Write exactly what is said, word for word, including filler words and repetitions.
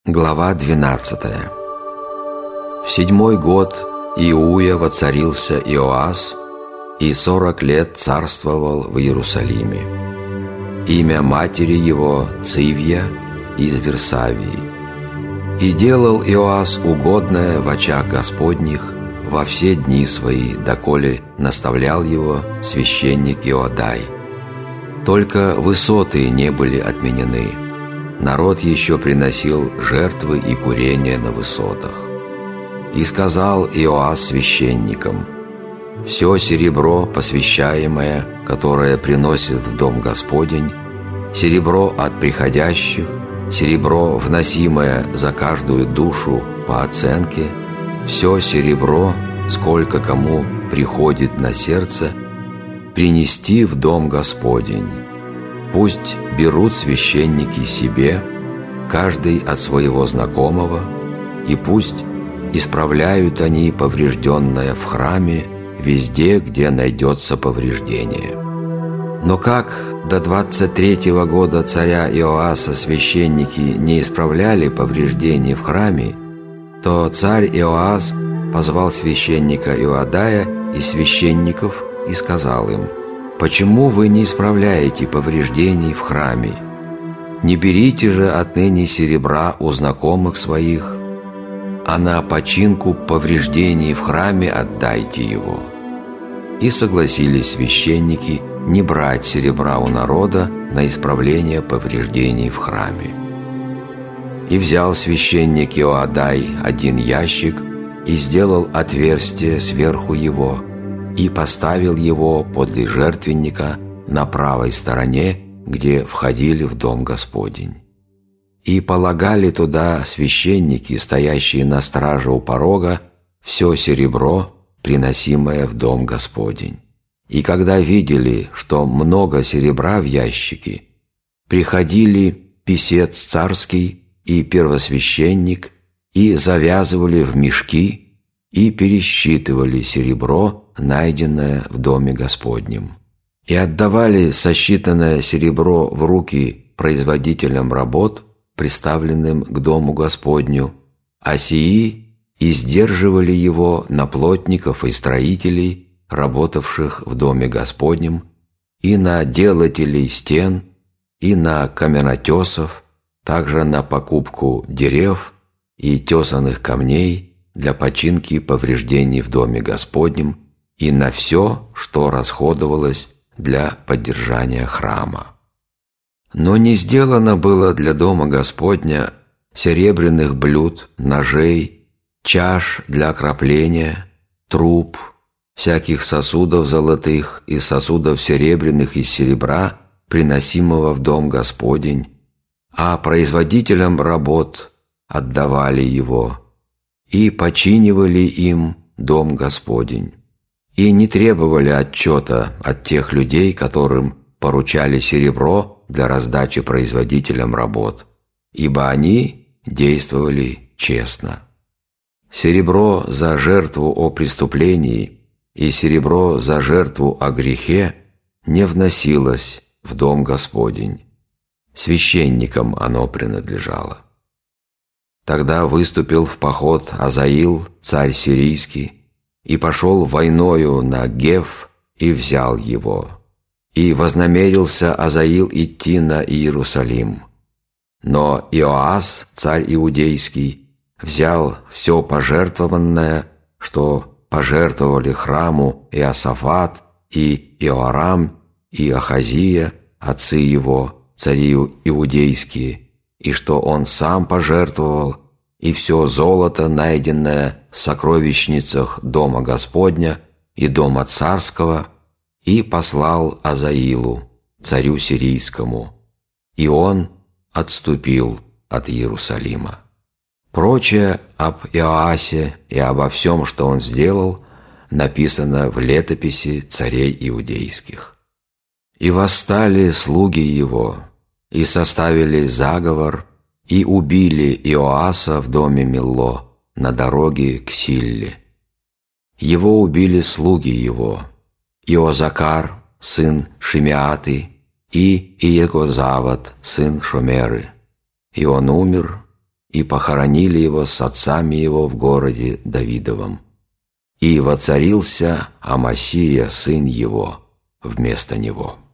Глава двенадцатая. В седьмой год Иуя воцарился Иоас, и сорок лет царствовал в Иерусалиме. Имя матери его Цивья из Версавии. И делал Иоас угодное в очах Господних во все дни свои, доколе наставлял его священник Иоадай. Только высоты не были отменены. Народ еще приносил жертвы и курения на высотах. И сказал Иоас священникам: «Все серебро, посвящаемое, которое приносит в дом Господень, серебро от приходящих, серебро, вносимое за каждую душу по оценке, все серебро, сколько кому приходит на сердце, принести в дом Господень. Пусть берут священники себе, каждый от своего знакомого, и пусть исправляют они поврежденное в храме везде, где найдется повреждение». Но как до двадцать третьего года царя Иоаса священники не исправляли повреждений в храме, то царь Иоас позвал священника Иоадая и священников и сказал им: «Почему вы не исправляете повреждений в храме? Не берите же отныне серебра у знакомых своих, а на починку повреждений в храме отдайте его». И согласились священники не брать серебра у народа на исправление повреждений в храме. И взял священник Иоадай один ящик и сделал отверстие сверху его, и поставил его подле жертвенника на правой стороне, где входили в дом Господень. И полагали туда священники, стоящие на страже у порога, все серебро, приносимое в дом Господень. И когда видели, что много серебра в ящике, приходили писец царский и первосвященник и завязывали в мешки и пересчитывали серебро, найденное в доме Господнем, и отдавали сосчитанное серебро в руки производителям работ, приставленным к дому Господню, а сии издерживали его на плотников и строителей, работавших в доме Господнем, и на делателей стен, и на каменотесов, также на покупку дерев и тесаных камней для починки повреждений в доме Господнем, и на все, что расходовалось для поддержания храма. Но не сделано было для дома Господня серебряных блюд, ножей, чаш для окропления, труб, всяких сосудов золотых и сосудов серебряных из серебра, приносимого в дом Господень, а производителям работ отдавали его, и починивали им дом Господень, и не требовали отчета от тех людей, которым поручали серебро для раздачи производителям работ, ибо они действовали честно. Серебро за жертву о преступлении и серебро за жертву о грехе не вносилось в дом Господень. Священникам оно принадлежало. Тогда выступил в поход Азаил, царь сирийский, и пошел войною на Гев и взял его. И вознамерился Азаил идти на Иерусалим. Но Иоас, царь иудейский, взял все пожертвованное, что пожертвовали храму Иосафат, и Иорам, и Ахазия, отцы его, цари иудейские, и что он сам пожертвовал, и все золото, найденное в сокровищницах дома Господня и дома царского, и послал Азаилу, царю сирийскому, и он отступил от Иерусалима. Прочее об Иоасе и обо всем, что он сделал, написано в летописи царей иудейских. И восстали слуги его, и составили заговор, и убили Иоаса в доме Милло, на дороге к Силле. Его убили слуги его: Иозакар, сын Шимеаты, и Иегозават, сын Шомеры. И он умер, и похоронили его с отцами его в городе Давидовом. И воцарился Амасия, сын его, вместо него.